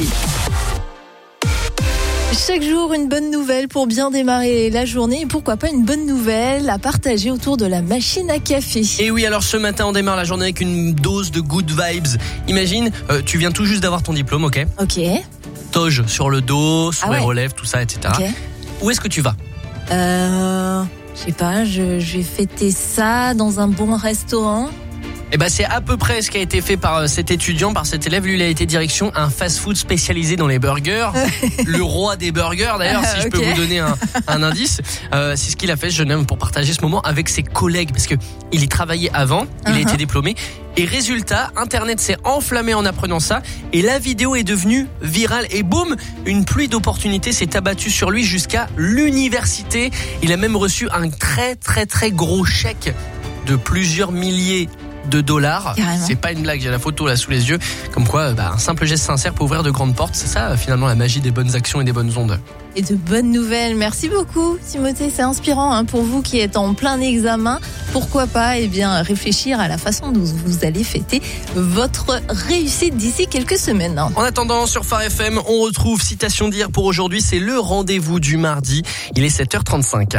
Chaque jour, une bonne nouvelle pour bien démarrer la journée. Et pourquoi pas une bonne nouvelle à partager autour de la machine à café. Et oui, alors ce matin, on démarre la journée avec une dose de good vibes. Imagine, tu viens tout juste d'avoir ton diplôme, ok ? Ok. Toge sur le dos, sourire aux lèvres, tout ça, etc. Okay. Où est-ce que tu vas ? Je sais pas, je vais fêter ça dans un bon restaurant. Eh ben, c'est à peu près ce qui a été fait par cet étudiant, par cet élève. Lui, il a été direction un fast-food spécialisé dans les burgers. Le roi des burgers, d'ailleurs, si je peux vous donner un indice. C'est ce qu'il a fait, ce jeune homme, pour partager ce moment avec ses collègues. Parce que il y travaillait avant, il a été diplômé. Et résultat, Internet s'est enflammé en apprenant ça. Et la vidéo est devenue virale. Et boum, une pluie d'opportunités s'est abattue sur lui jusqu'à l'université. Il a même reçu un très, très, très gros chèque de plusieurs milliers $. Carrément. C'est pas une blague, j'ai la photo là sous les yeux. Comme quoi, un simple geste sincère peut ouvrir de grandes portes. C'est ça, finalement, la magie des bonnes actions et des bonnes ondes. Et de bonnes nouvelles. Merci beaucoup, Timothée. C'est inspirant pour vous qui êtes en plein examen. Pourquoi pas réfléchir à la façon dont vous allez fêter votre réussite d'ici quelques semaines. En attendant, sur Phare FM, on retrouve Citation d'hier pour aujourd'hui. C'est le rendez-vous du mardi. Il est 7h35.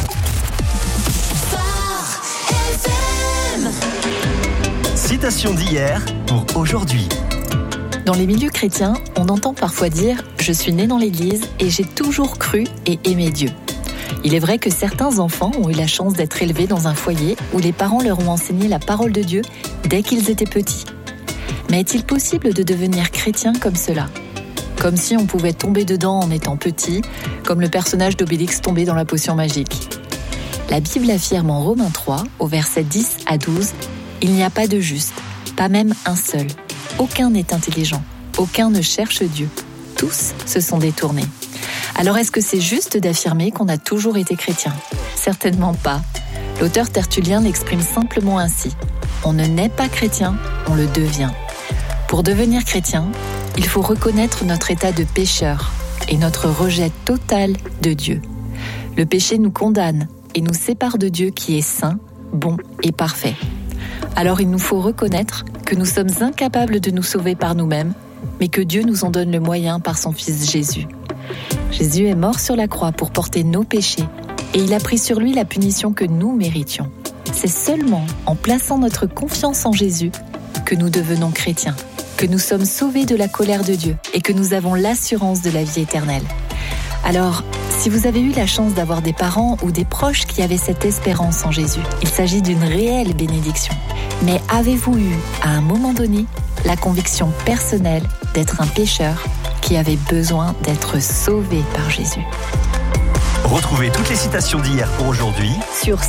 Citation d'hier pour aujourd'hui. Dans les milieux chrétiens, on entend parfois dire « Je suis né dans l'église et j'ai toujours cru et aimé Dieu ». Il est vrai que certains enfants ont eu la chance d'être élevés dans un foyer où les parents leur ont enseigné la parole de Dieu dès qu'ils étaient petits. Mais est-il possible de devenir chrétien comme cela ? Comme si on pouvait tomber dedans en étant petit, comme le personnage d'Obélix tombé dans la potion magique. La Bible affirme en Romains 3, au verset 10 à 12, « Il n'y a pas de juste, pas même un seul. Aucun n'est intelligent, aucun ne cherche Dieu. Tous se sont détournés. » Alors est-ce que c'est juste d'affirmer qu'on a toujours été chrétien ? Certainement pas. L'auteur Tertullien l'exprime simplement ainsi. On ne naît pas chrétien, on le devient. Pour devenir chrétien, il faut reconnaître notre état de pécheur et notre rejet total de Dieu. Le péché nous condamne et nous sépare de Dieu qui est saint, bon et parfait. Alors il nous faut reconnaître que nous sommes incapables de nous sauver par nous-mêmes, mais que Dieu nous en donne le moyen par son Fils Jésus. Jésus est mort sur la croix pour porter nos péchés et il a pris sur lui la punition que nous méritions. C'est seulement en plaçant notre confiance en Jésus que nous devenons chrétiens, que nous sommes sauvés de la colère de Dieu et que nous avons l'assurance de la vie éternelle. Alors, si vous avez eu la chance d'avoir des parents ou des proches qui avaient cette espérance en Jésus, il s'agit d'une réelle bénédiction. Mais avez-vous eu, à un moment donné, la conviction personnelle d'être un pécheur qui avait besoin d'être sauvé par Jésus? Retrouvez toutes les citations d'hier pour aujourd'hui sur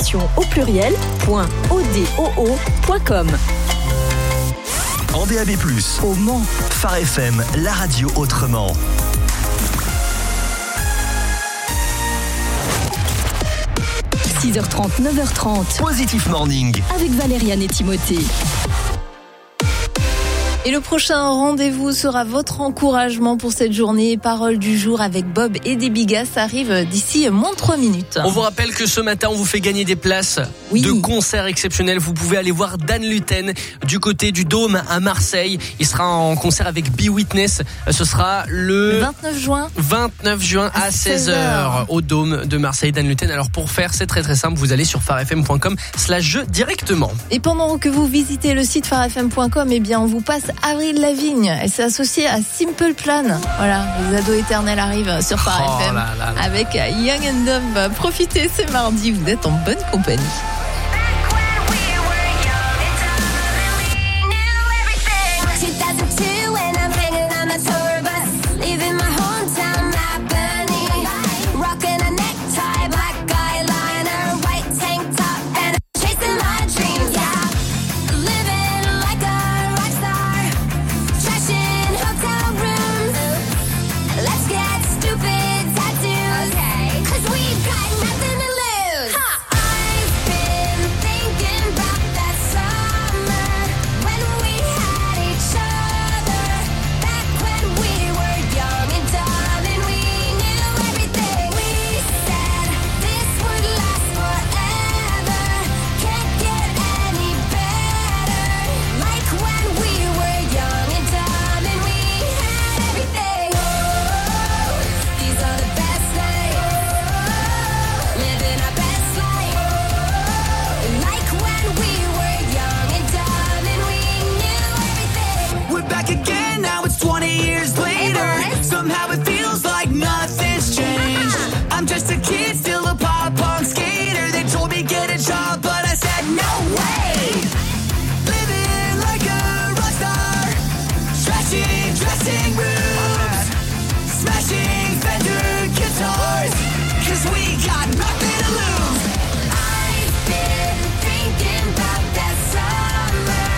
citation.odoo.com. en DAB+, au Mans. Phare FM, la radio autrement. – 6h30, 9h30. Positif Morning. Avec Valériane et Timothée. Et le prochain rendez-vous sera votre encouragement pour cette journée. Parole du jour avec Bob et des Bigas. Ça arrive d'ici moins de 3 minutes. On vous rappelle que ce matin, on vous fait gagner des places de concerts exceptionnels. Vous pouvez aller voir Dan Luten du côté du Dôme à Marseille. Il sera en concert avec Be Witness. Ce sera le 29 juin à 16h au Dôme de Marseille. Dan Luten. Alors pour faire, c'est très très simple. Vous allez sur pharefm.com/jeu directement. Et pendant que vous visitez le site pharefm.com, on vous passe Avril Lavigne. Elle s'est associée à Simple Plan. Voilà, les ados éternels arrivent sur Phare FM avec Young and Dumb. Profitez, c'est mardi, vous êtes en bonne compagnie.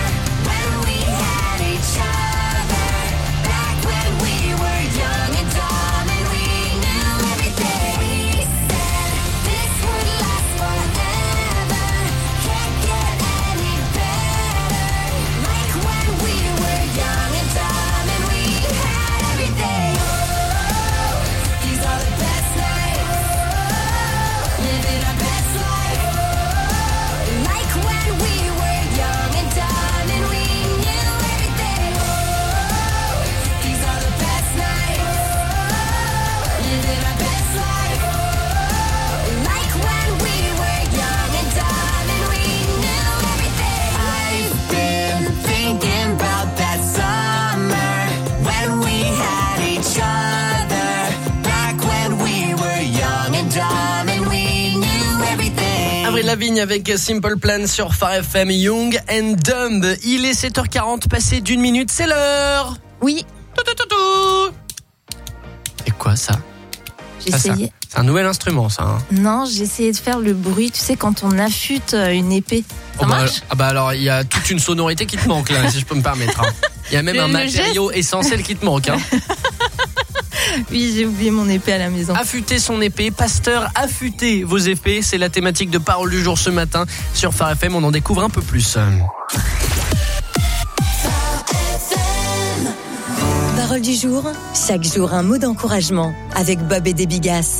When we were young and dumb. Lavigne avec Simple Plan sur Phare FM, Young and Dumb. Il est 7h40, passé d'1 minute, c'est l'heure. Oui. C'est quoi ça? J'ai essayé. C'est un nouvel instrument, ça. Hein. Non, j'ai essayé de faire le bruit, tu sais, quand on affûte une épée. Ça marche? Alors, il y a toute une sonorité qui te manque, là, si je peux me permettre. Hein. Il y a même un matériau essentiel qui te manque. Hein. Oui, j'ai oublié mon épée à la maison. Affûter son épée, pasteur, affûtez vos épées. C'est la thématique de Parole du jour ce matin. Sur Phare FM, on en découvre un peu plus. Parole du jour, chaque jour un mot d'encouragement avec Bob et des Bigas.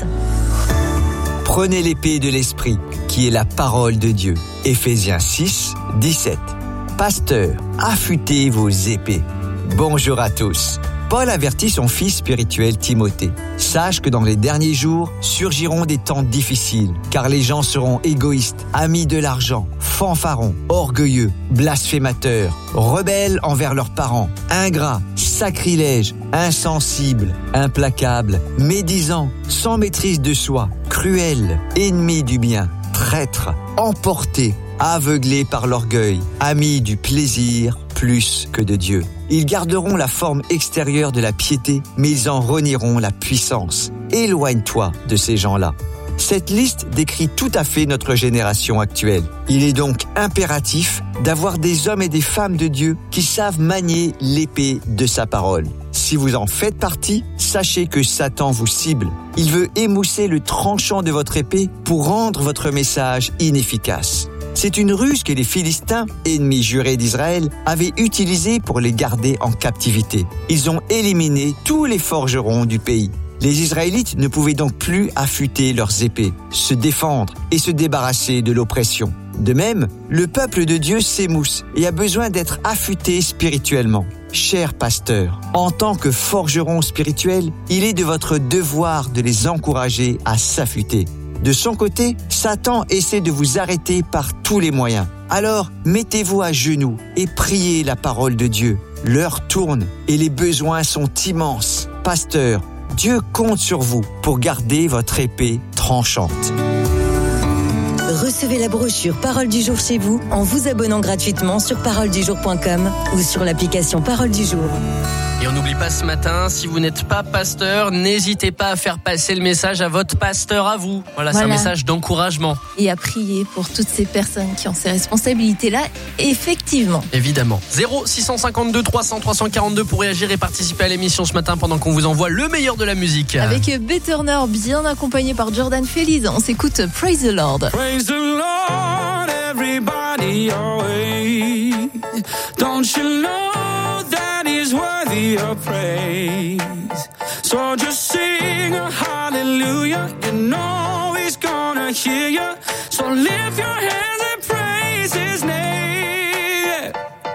Prenez l'épée de l'esprit, qui est la parole de Dieu. Éphésiens 6, 17. Pasteur, affûtez vos épées. Bonjour à tous. Paul avertit son fils spirituel Timothée. Sache que dans les derniers jours surgiront des temps difficiles, car les gens seront égoïstes, amis de l'argent, fanfarons, orgueilleux, blasphémateurs, rebelles envers leurs parents, ingrats, sacrilèges, insensibles, implacables, médisants, sans maîtrise de soi, cruels, ennemis du bien, traîtres, emportés, aveuglés par l'orgueil, amis du plaisir plus que de Dieu. Ils garderont la forme extérieure de la piété, mais ils en renieront la puissance. Éloigne-toi de ces gens-là. Cette liste décrit tout à fait notre génération actuelle. Il est donc impératif d'avoir des hommes et des femmes de Dieu qui savent manier l'épée de sa parole. Si vous en faites partie, sachez que Satan vous cible. Il veut émousser le tranchant de votre épée pour rendre votre message inefficace. C'est une ruse que les Philistins, ennemis jurés d'Israël, avaient utilisée pour les garder en captivité. Ils ont éliminé tous les forgerons du pays. Les Israélites ne pouvaient donc plus affûter leurs épées, se défendre et se débarrasser de l'oppression. De même, le peuple de Dieu s'émousse et a besoin d'être affûté spirituellement. Chers pasteurs, en tant que forgerons spirituels, il est de votre devoir de les encourager à s'affûter. De son côté, Satan essaie de vous arrêter par tous les moyens. Alors, mettez-vous à genoux et priez la parole de Dieu. L'heure tourne et les besoins sont immenses. Pasteur, Dieu compte sur vous pour garder votre épée tranchante. Recevez la brochure Parole du jour chez vous en vous abonnant gratuitement sur paroledujour.com ou sur l'application Parole du jour. Et on n'oublie pas ce matin, si vous n'êtes pas pasteur, n'hésitez pas à faire passer le message à votre pasteur à vous. Voilà. C'est un message d'encouragement. Et à prier pour toutes ces personnes qui ont ces responsabilités-là, effectivement. Évidemment. 0652 300 342 pour réagir et participer à l'émission ce matin pendant qu'on vous envoie le meilleur de la musique. Avec B. Turner, bien accompagné par Jordan Feliz, on s'écoute Praise the Lord. Praise the Lord, everybody always. Don't you know that He's worthy of praise? So just sing a hallelujah. You know He's gonna hear you. So lift your hands and praise His name.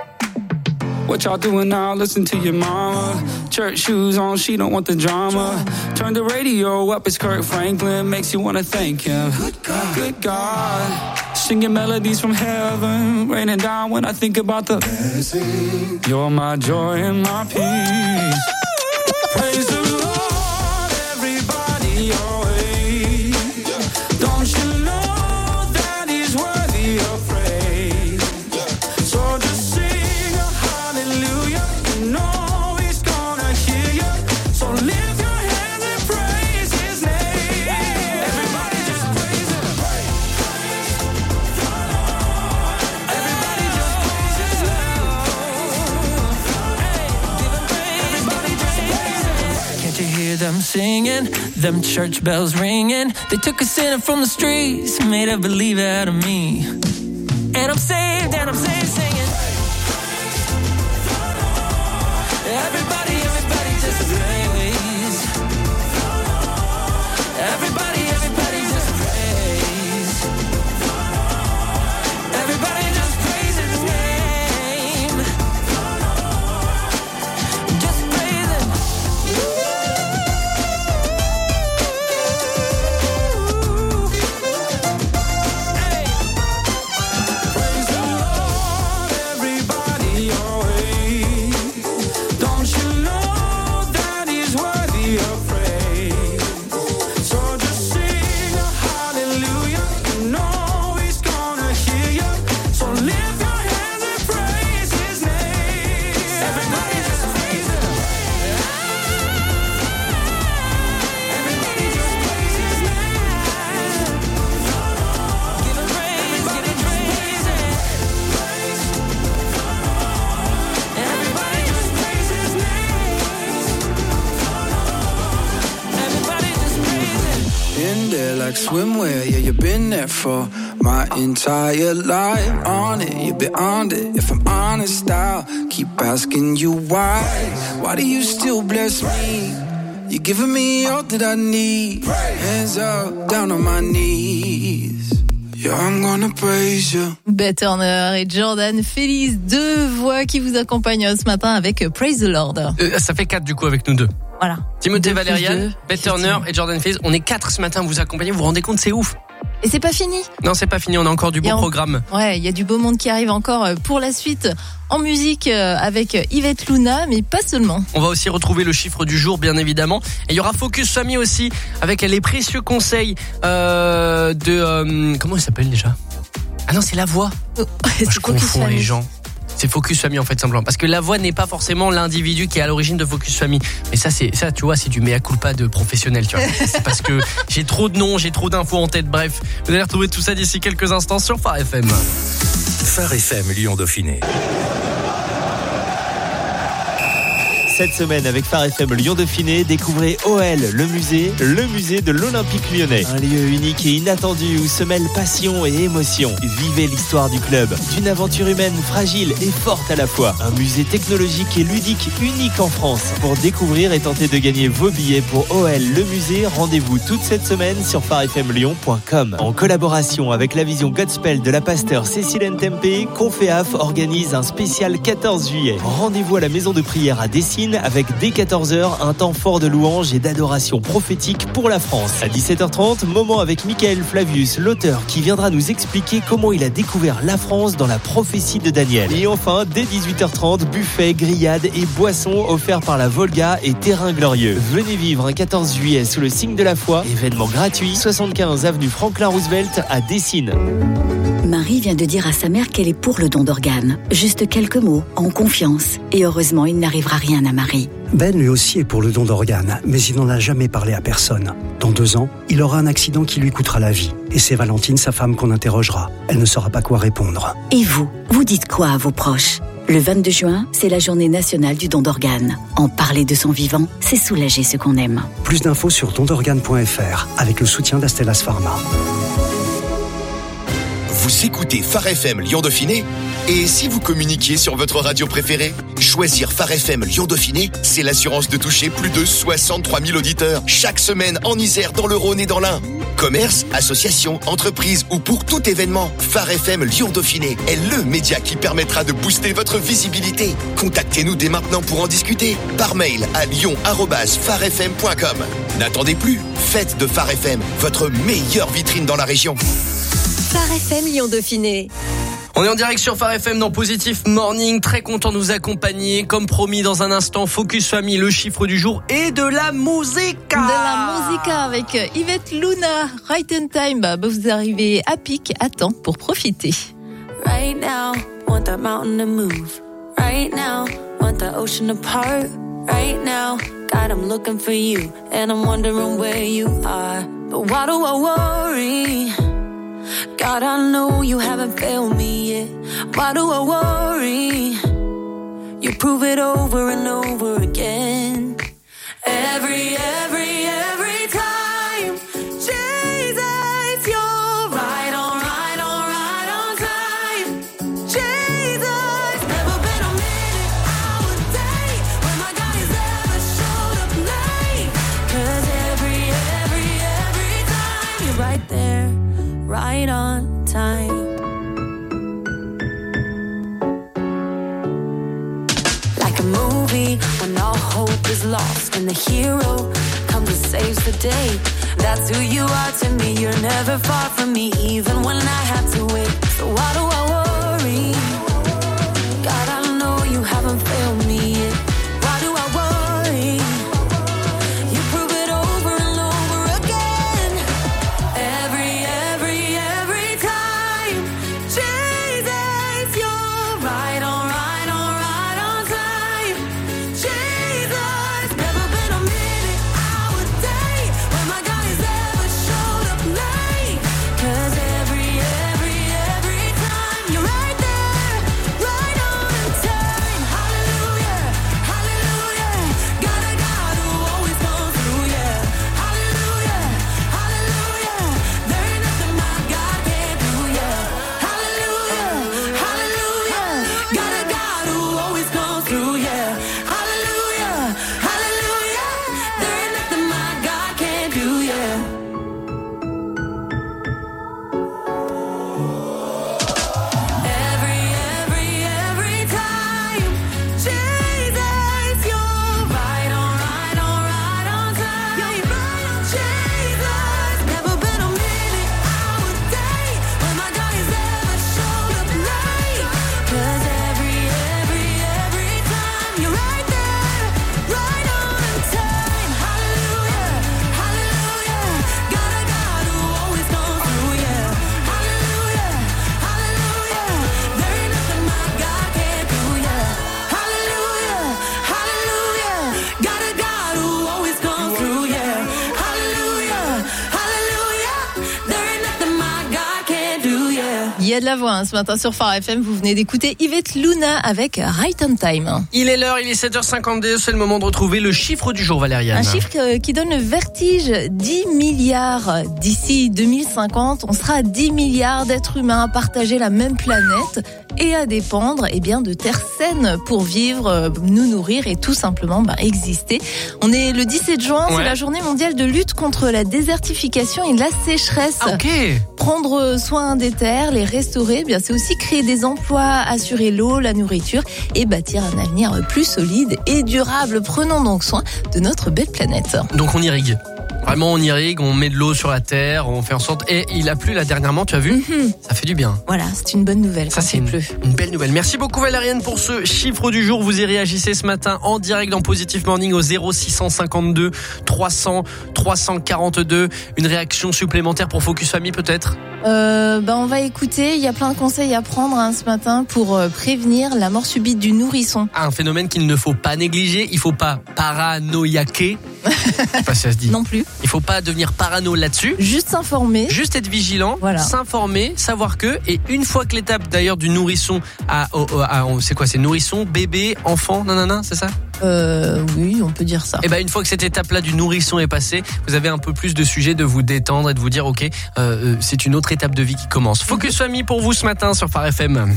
What y'all doing now? Listen to your mama. Church shoes on, she don't want the drama. Turn the radio up, it's Kirk Franklin. Makes you wanna thank Him. Good God. Singing melodies from heaven, raining down when I think about the blessing. You're my joy and my peace. Praise the Lord, everybody always. Don't you know that He's worthy of praise? So just sing a hallelujah. You know He's gonna hear you. So lift your hands and praise His name. Everybody just praise Him. Hear them singing, them church bells ringing. They took a sinner from the streets, made a believer out of me. And I'm saved, singing. Everybody just praise. Everybody just praise. Everybody just praise His name. Just praise Him. Praise the Lord, been there like swimwear. Yeah, you've been there for my entire life. On it, you've been on it. If I'm honest, I'll keep asking you why. Why do you still bless me? You're giving me all that I need. Hands up, down on my knees. Yeah, I'm gonna praise you. Beth Turner et Jordan Feliz, deux voix qui vous accompagnent ce matin avec Praise the Lord. Ça fait 4 du coup avec nous deux. Voilà. Timothée Valérian, Beth Turner et Jordan Feliz. On est 4 ce matin à vous accompagner. Vous vous rendez compte, c'est ouf. Et c'est pas fini. Non, c'est pas fini. On a encore du beau programme. Ouais, il y a du beau monde qui arrive encore pour la suite en musique avec Yvette Luna, mais pas seulement. On va aussi retrouver le chiffre du jour, bien évidemment. Et il y aura Focus Famille aussi avec les précieux conseils de comment il s'appelle déjà? Ah non, c'est La Voix. Je confonds les gens. C'est Focus Famille en fait simplement parce que La Voix n'est pas forcément l'individu qui est à l'origine de Focus Famille. Mais ça tu vois, c'est du mea culpa de professionnel, tu vois. C'est parce que j'ai trop de noms, j'ai trop d'infos en tête. Bref, vous allez retrouver tout ça d'ici quelques instants sur Phare FM. Phare FM Lyon Dauphiné. Cette semaine avec Phare FM Lyon Dauphiné, découvrez OL, le musée de l'Olympique Lyonnais. Un lieu unique et inattendu où se mêlent passion et émotion. Vivez l'histoire du club, d'une aventure humaine fragile et forte à la fois. Un musée technologique et ludique unique en France. Pour découvrir et tenter de gagner vos billets pour OL, le musée, rendez-vous toute cette semaine sur pharefmlyon.com. En collaboration avec la vision Godspell de la pasteur Cécile Ntempé, Conféaf organise un spécial 14 juillet. Rendez-vous à la maison de prière à Dessines avec dès 14h un temps fort de louange et d'adoration prophétique pour la France. À 17h30, moment avec Michael Flavius, l'auteur qui viendra nous expliquer comment il a découvert la France dans la prophétie de Daniel. Et enfin, dès 18h30, buffet, grillades et boissons offerts par la Volga et Terrain Glorieux. Venez vivre un 14 juillet sous le signe de la foi, événement gratuit, 75 avenue Franklin Roosevelt à Dessines. Marie vient de dire à sa mère qu'elle est pour le don d'organes. Juste quelques mots, en confiance. Et heureusement, il n'arrivera rien à Marie. Ben lui aussi est pour le don d'organes, mais il n'en a jamais parlé à personne. Dans 2 ans, il aura un accident qui lui coûtera la vie. Et c'est Valentine, sa femme, qu'on interrogera. Elle ne saura pas quoi répondre. Et vous dites quoi à vos proches ? Le 22 juin, c'est la journée nationale du don d'organes. En parler de son vivant, c'est soulager ceux qu'on aime. Plus d'infos sur dondorganes.fr avec le soutien d'Astellas Pharma. Vous écoutez Phare FM Lyon Dauphiné, et si vous communiquiez sur votre radio préférée, choisir Phare FM Lyon Dauphiné, c'est l'assurance de toucher plus de 63 000 auditeurs chaque semaine en Isère, dans le Rhône et dans l'Ain. Commerce, association, entreprise ou pour tout événement, Phare FM Lyon Dauphiné est le média qui permettra de booster votre visibilité. Contactez-nous dès maintenant pour en discuter par mail à lyon@pharefm.com. N'attendez plus, faites de Phare FM votre meilleure vitrine dans la région. Phare FM Lyon Dauphiné. On est en direct sur Phare FM dans Positif Morning, très content de nous accompagner. Comme promis, dans un instant, Focus Famille, le chiffre du jour et de la musica. De la musica avec Yvette Luna, Right in Time. Vous arrivez à pic, à temps pour profiter. Right now, want that mountain to move. Right now, want that ocean to part. Right now, God, I'm looking for you, and I'm wondering where you are. But why do I worry? God, I know you haven't failed me yet. Why do I worry? You prove it over and over again. Every time. Jesus, you're right on time. Jesus, never been a minute, hour, day when my God has ever showed up late. 'Cause every time you're right there. Right on time. Like a movie when all hope is lost and the hero comes and saves the day. That's who you are to me. You're never far from me, even when I have to wait. So why do I worry? God, I know you haven't failed me yet. Why do I worry? You prove it over and over again. Every time. Jesus, you're right on time. Jesus, never been a minute, hour, day when my God has ever showed up late. 'Cause every time you're right there, right on time. Hallelujah. y a de la voix ce matin sur Phare FM. Vous venez d'écouter Yvette Luna avec Right on Time. Il est l'heure, il est 7h52. C'est le moment de retrouver le chiffre du jour, Valériane. Un chiffre qui donne le vertige. 10 milliards. D'ici 2050, on sera 10 milliards d'êtres humains à partager la même planète et à dépendre de terres saines pour vivre, nous nourrir et tout simplement exister. On est le 17 juin, c'est la journée mondiale de lutte contre la désertification et la sécheresse. Prendre soin des terres, les restaurer, c'est aussi créer des emplois, assurer l'eau, la nourriture et bâtir un avenir plus solide et durable. Prenons donc soin de notre belle planète. Donc on irrigue. Vraiment, on irrigue, on met de l'eau sur la terre, on fait en sorte... Et il a plu là dernièrement, tu as vu ? Ça fait du bien. Voilà, c'est une bonne nouvelle. Ça, c'est une belle nouvelle. Merci beaucoup Valériane pour ce chiffre du jour. Vous y réagissez ce matin en direct dans Positive Morning au 0652 300 342. Une réaction supplémentaire pour Focus Famille peut-être ? On va écouter, il y a plein de conseils à prendre ce matin pour prévenir la mort subite du nourrisson. Un phénomène qu'il ne faut pas négliger, il ne faut pas paranoïaquer. Je sais pas si ça se dit. Non plus. Il faut pas devenir parano là-dessus. Juste s'informer. Juste être vigilant. Voilà. S'informer, savoir que. Et une fois que l'étape d'ailleurs du nourrisson c'est quoi ? C'est nourrisson, bébé, enfant, c'est ça ? Oui, on peut dire ça. Et une fois que cette étape-là du nourrisson est passée, vous avez un peu plus de sujet de vous détendre et de vous dire ok, c'est une autre étape de vie qui commence. Focus Famille pour vous ce matin sur Phare FM.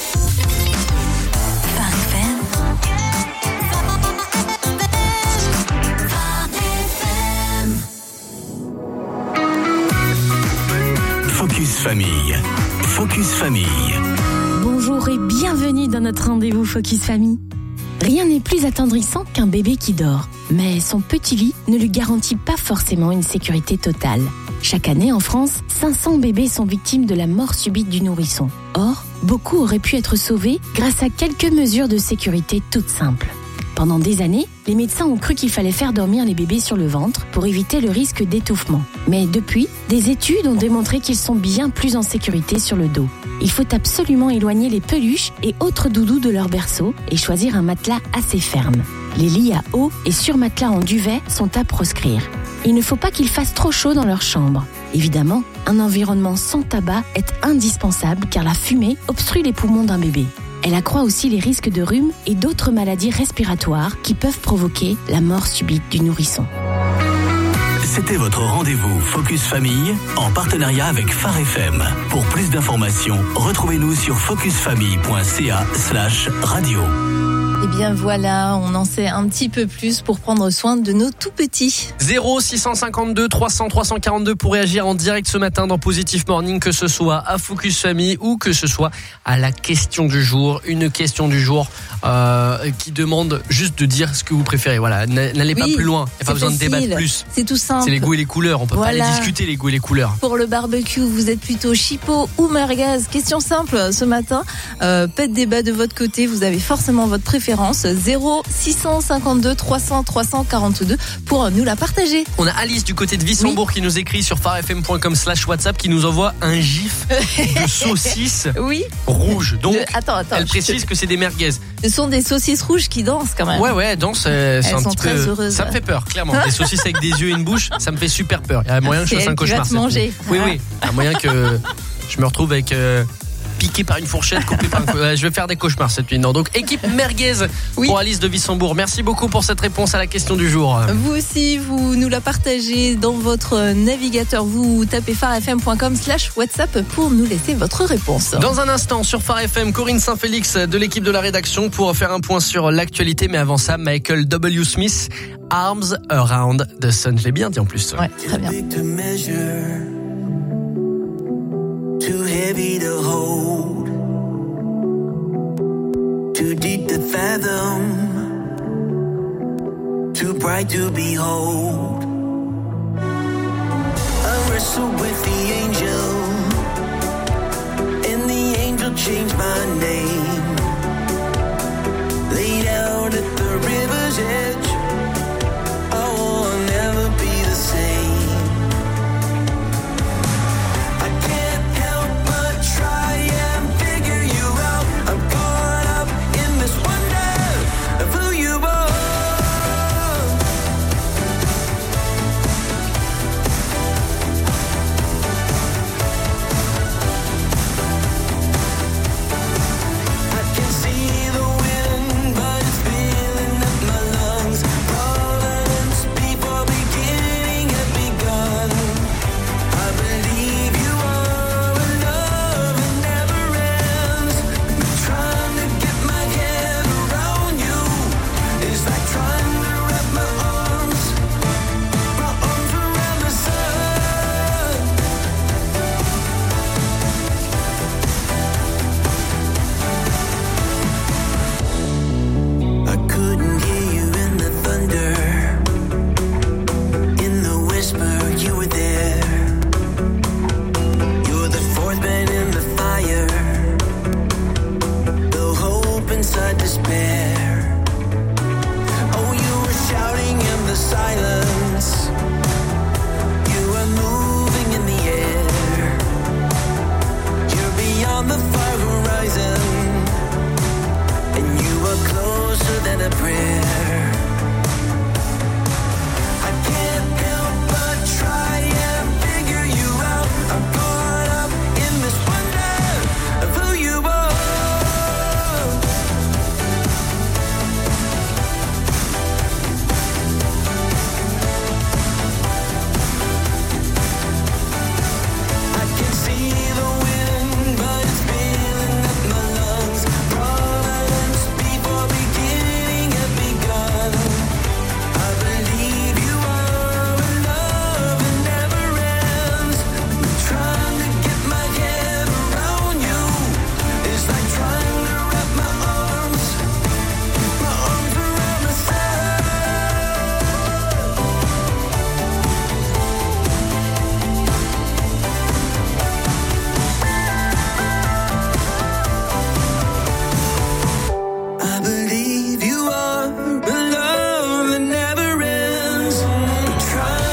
Focus Famille. Focus Famille. Bonjour et bienvenue dans notre rendez-vous Focus Famille. Rien n'est plus attendrissant qu'un bébé qui dort, mais son petit lit ne lui garantit pas forcément une sécurité totale. Chaque année en France, 500 bébés sont victimes de la mort subite du nourrisson. Or, beaucoup auraient pu être sauvés grâce à quelques mesures de sécurité toutes simples. Pendant des années, les médecins ont cru qu'il fallait faire dormir les bébés sur le ventre pour éviter le risque d'étouffement. Mais depuis, des études ont démontré qu'ils sont bien plus en sécurité sur le dos. Il faut absolument éloigner les peluches et autres doudous de leur berceau et choisir un matelas assez ferme. Les lits à eau et surmatelas en duvet sont à proscrire. Il ne faut pas qu'il fasse trop chaud dans leur chambre. Évidemment, un environnement sans tabac est indispensable car la fumée obstrue les poumons d'un bébé. Elle accroît aussi les risques de rhume et d'autres maladies respiratoires qui peuvent provoquer la mort subite du nourrisson. C'était votre rendez-vous Focus Famille en partenariat avec Phare FM. Pour plus d'informations, retrouvez-nous sur focusfamille.ca/radio. Voilà, on en sait un petit peu plus pour prendre soin de nos tout petits. 0652 300 342 pour réagir en direct ce matin dans Positive Morning, que ce soit à Focus Famille ou que ce soit à la question du jour. Une question du jour qui demande juste de dire ce que vous préférez. Voilà, n'allez pas plus loin. Il n'y a pas besoin de débattre plus. C'est tout simple. C'est les goûts et les couleurs. On peut pas les discuter, les goûts et les couleurs. Pour le barbecue, vous êtes plutôt chipot ou merguez? Question simple ce matin. Pas de débat de votre côté. Vous avez forcément votre préférence. 0652 300 342 pour nous la partager. On a Alice du côté de Wissembourg qui nous écrit sur pharefm.com/WhatsApp qui nous envoie un gif de saucisses rouges. Donc, attends, elle précise que c'est des merguez. Ce sont des saucisses rouges qui dansent quand même. Ouais, dansent. C'est elles un sont petit très peu. heureuses. Ça me fait peur, clairement. Des saucisses avec des yeux et une bouche, ça me fait super peur. Il y a moyen que je fasse un cauchemar. Tu vas te manger. Oui. Il y a moyen que je me retrouve avec. Piqué par une fourchette, coupé par je vais faire des cauchemars cette nuit. Non, donc équipe merguez pour Alice de Wissembourg. Merci beaucoup pour cette réponse à la question du jour. Vous aussi, vous nous la partagez dans votre navigateur. Vous tapez pharefm.com/WhatsApp pour nous laisser votre réponse. Dans un instant sur Phare FM, Corinne Saint-Félix de l'équipe de la rédaction pour faire un point sur l'actualité. Mais avant ça, Michael W. Smith, Arms Around the Sun. Je l'ai bien dit en plus. Ouais, très bien. Too heavy to hold, too deep to fathom, too bright to behold. I wrestled with the angel, and the angel changed my name.